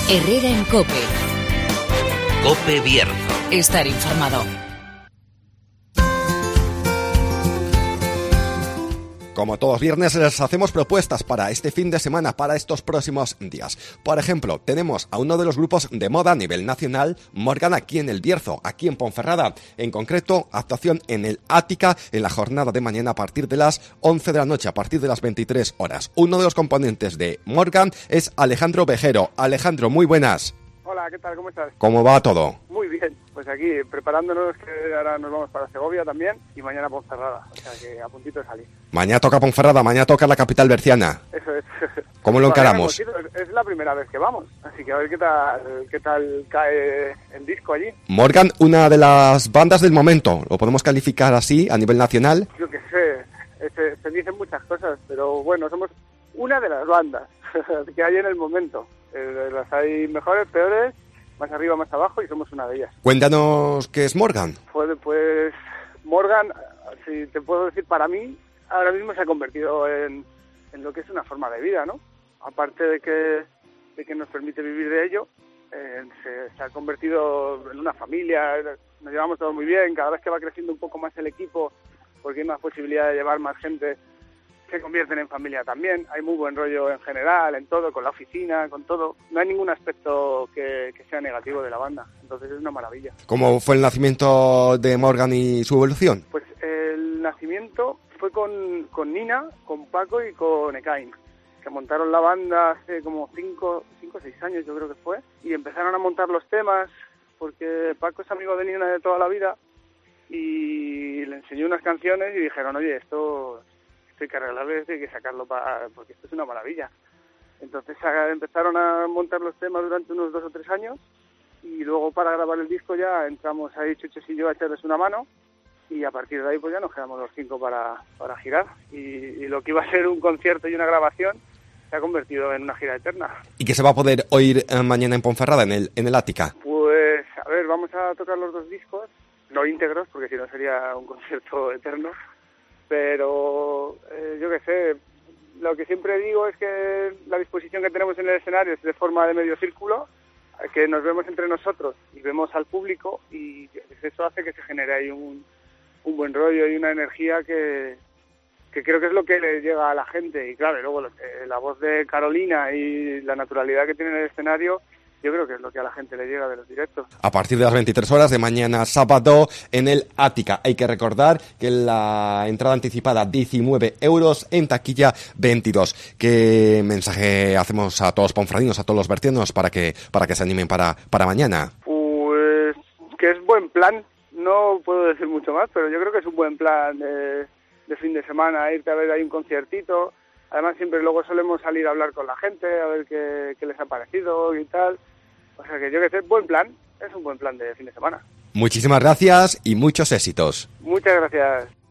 Herrera en COPE. COPE Bierzo. Estar informado. Como todos los viernes les hacemos propuestas para este fin de semana, para estos próximos días. Por ejemplo, tenemos a uno de los grupos de moda a nivel nacional, Morgan, aquí en el Bierzo, aquí en Ponferrada. En concreto, actuación en el Ática en la jornada de mañana a partir de las 11 de la noche, a partir de las 23 horas. Uno de los componentes de Morgan es Alejandro Vejero. Alejandro, muy buenas. Hola, ¿qué tal? ¿Cómo estás? ¿Cómo va todo? Muy bien, pues aquí preparándonos, que ahora nos vamos para Segovia también y mañana Ponferrada, o sea que a puntito de salir. Mañana toca Ponferrada, mañana toca la capital berciana. Eso es. ¿Cómo lo encaramos? Es la primera vez que vamos, así que a ver qué tal cae el disco allí. Morgan, una de las bandas del momento, ¿lo podemos calificar así a nivel nacional? Yo qué sé, se dicen muchas cosas, pero bueno, somos una de las bandas que hay en el momento. Las hay mejores, peores, más arriba, más abajo, y somos una de ellas. Cuéntanos qué es Morgan. Pues Morgan, si te puedo decir, para mí, ahora mismo se ha convertido en lo que es una forma de vida, ¿no? Aparte de que nos permite vivir de ello, se ha convertido en una familia, nos llevamos todos muy bien, cada vez que va creciendo un poco más el equipo, porque hay más posibilidad de llevar más gente, se convierten en familia también. Hay muy buen rollo en general, en todo, con la oficina, con todo. No hay ningún aspecto que sea negativo de la banda. Entonces es una maravilla. ¿Cómo fue el nacimiento de Morgan y su evolución? Pues el nacimiento fue con Nina, con Paco y con Ekain, que montaron la banda hace como 5 o 6 años, yo creo que fue, y empezaron a montar los temas, porque Paco es amigo de Nina de toda la vida, y le enseñó unas canciones y dijeron, oye, esto hay que arreglarlo, hay que sacarlo porque esto es una maravilla. Entonces empezaron a montar los temas durante unos 2 o 3 años y luego para grabar el disco ya entramos ahí Chuches y yo a echarles una mano y a partir de ahí pues ya nos quedamos los 5 para girar y lo que iba a ser un concierto y una grabación se ha convertido en una gira eterna. ¿Y qué se va a poder oír mañana en Ponferrada, en el Ática? Pues a ver, vamos a tocar los 2 discos, no íntegros porque si no sería un concierto eterno. Pero yo qué sé, lo que siempre digo es que la disposición que tenemos en el escenario es de forma de medio círculo, que nos vemos entre nosotros y vemos al público y eso hace que se genere ahí un buen rollo y una energía que creo que es lo que le llega a la gente. Y claro, y luego la voz de Carolina y la naturalidad que tiene en el escenario, yo creo que es lo que a la gente le llega de los directos. A partir de las 23 horas de mañana sábado en el Ática. Hay que recordar que la entrada anticipada 19 €, en taquilla 22. ¿Qué mensaje hacemos a todos los ponferradinos, a todos los bercianos para que se animen para mañana? Pues que es buen plan. No puedo decir mucho más, pero yo creo que es un buen plan de fin de semana, irte a ver ahí un conciertito. Además siempre luego solemos salir a hablar con la gente, a ver qué les ha parecido y tal. O sea que yo que sé, buen plan, es un buen plan de fin de semana. Muchísimas gracias y muchos éxitos. Muchas gracias.